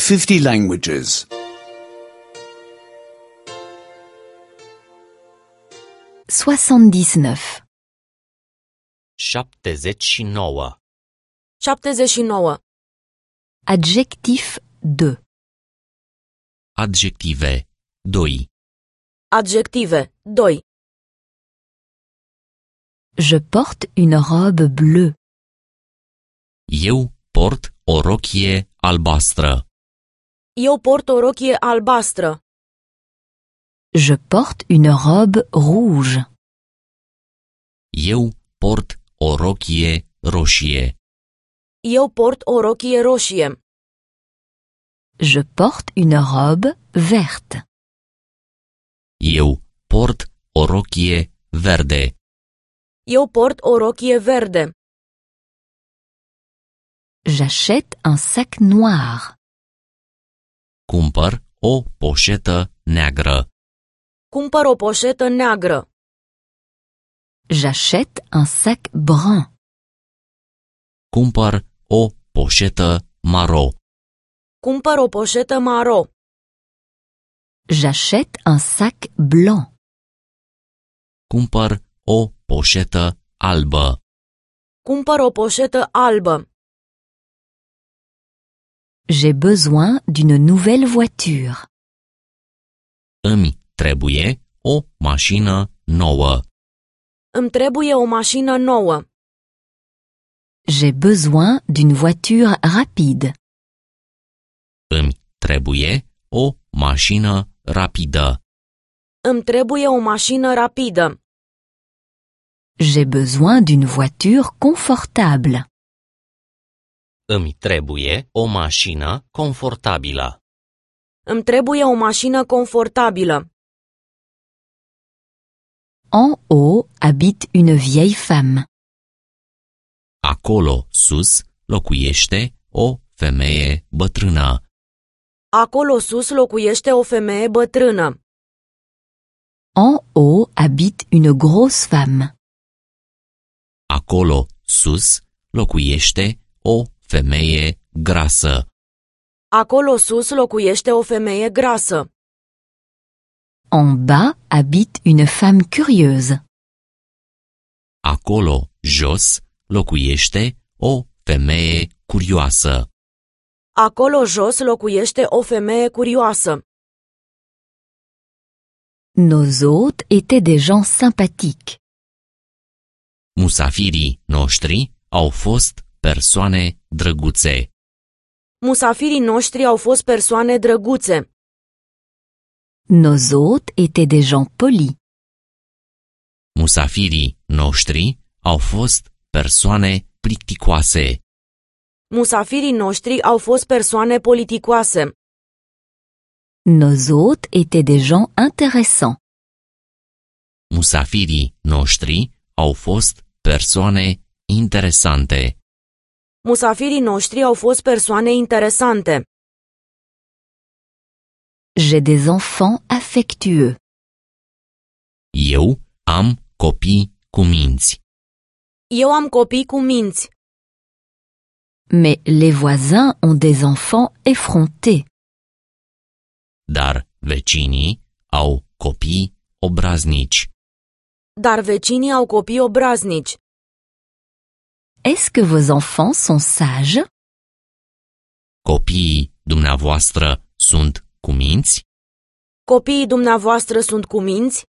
50 languages. 79. 79. 79. Adjectif 2. Adjective 2. Adjective 2. Je porte une robe bleue. Eu port o rochie albastră. Eu port o rochie albastră. Je porte une robe rouge. Eu port o rochie roșie. Eu port o rochie roșie. Je porte une robe verte. Eu port o rochie verde. Eu port o rochie verde. J'achète un sac noir. Cumpăr o poșetă neagră. Cumpăr o poșetă neagră. J'achète un sac brun. Cumpăr o poșetă maro. Cumpăr o poșetă maro. J'achète un sac blanc. Cumpăr o poșetă albă. Cumpăr o poșetă albă. J'ai besoin d'une nouvelle voiture. Îmi trebuie o mașină nouă. Îmi trebuie o mașină nouă. J'ai besoin d'une voiture rapide. Îmi trebuie o mașină rapidă. Îmi trebuie o mașină rapidă. J'ai besoin d'une voiture confortable. Îmi trebuie o mașină confortabilă. Îmi trebuie o mașină confortabilă. En haut habite une vieille femme. Acolo sus locuiește o femeie bătrână. Acolo sus locuiește o femeie bătrână. En haut habite une grosse femme. Acolo sus locuiește o femeie grasă. Acolo sus locuiește o femeie grasă. En bas habite une femme curieuse. Acolo jos locuiește o femeie curioasă. Acolo jos locuiește o femeie curioasă. Nos hôtes étaient des gens sympathiques. Musafirii noștri au fost persoane drăguțe. Musafirii noștri au fost persoane drăguțe. Nos hôtes étaient des gens polis. Musafirii noștri au fost persoane plicticoase. Musafirii noștri au fost persoane politicoase. Nos hôtes étaient des gens intéressants. Musafirii noștri au fost persoane interesante. Musafirii noștri au fost persoane interesante. J'ai des enfants affectueux. Eu am copii cu minți. Eu am copii cu minți. Mais les voisins ont des enfants effrontés. Dar vecinii au copii obraznici. Dar vecinii au copii obraznici. Est-ce que vos enfants sont sages? Copiii dumneavoastră sunt cu minți? Copiii dumneavoastră sunt cu minți?